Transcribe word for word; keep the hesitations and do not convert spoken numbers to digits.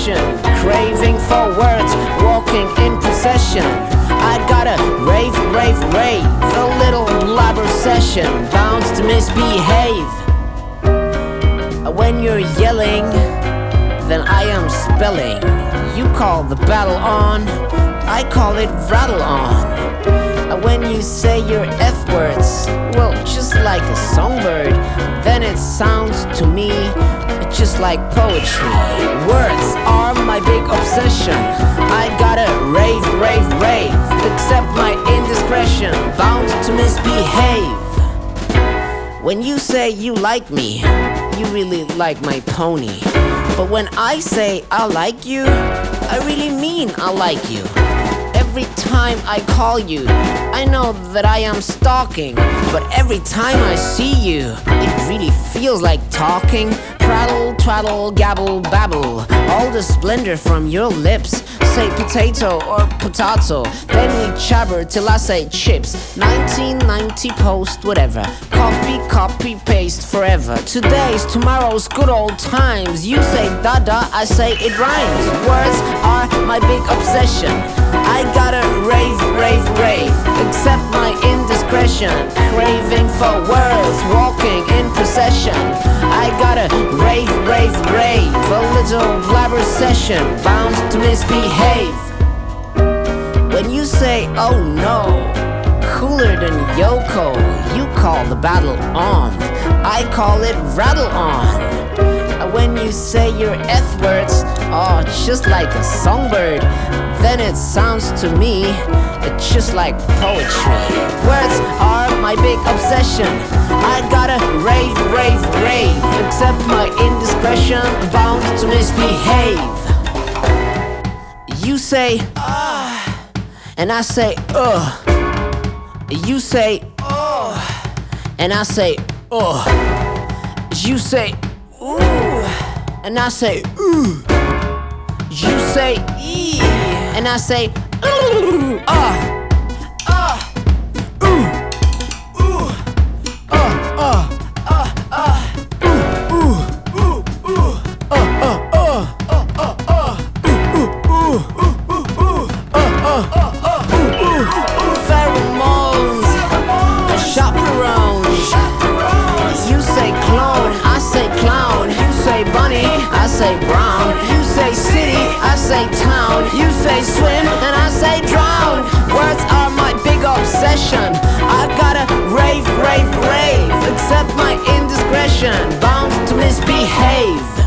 indiscretion, craving for words, walking in procession. I gotta rave, rave, rave, a little blabber session, bound to misbehave. When you're yelling, then I am spelling. You call the battle on, I call it rattle on. When you say your F-words, well, just like a songbird, then it sounds to me just like poetry. Words are my big obsession. I gotta rave, rave, rave, accept my indiscretion, bound to misbehave. When you say you like me, you really like my pony. But when I say I like you, I really mean I like you. Every time I call you, I know that I am stalking, but every time I see you, it really feels like talking. Prattle, twaddle, gabble, babble, all the splendor from your lips. Say potato or potato, then we jabber till I say chips. nineteen ninety post, whatever, copy, copy, paste forever. Today's, tomorrow's good old times. You say dada, I say it rhymes. Words are my big obsession. I gotta rave, rave, rave, accept my indiscretion, craving for words, walking in procession. I gotta rave, rave, rave, a little blabber session, bound to misbehave. When you say oh no, cooler than Yoko, you call the battle on, I call it rattle on. When you say your F-words, oh, just like a songbird, then it sounds to me just like poetry. Words are my big obsession. I gotta rave, rave, rave, accept my indiscretion, bound to misbehave. You say ah, and I say ugh. You say oh, and I say ugh. You say ooh, and I say ooh. You say ee, and I say ooh, ah. Pheromones, chaperones. You say clone, I say clown. You say bunny, I say brown. You say city, I say town. You say swim, and I say drown. Words are my big obsession. I gotta rave, rave, rave, accept my indiscretion, bound to misbehave.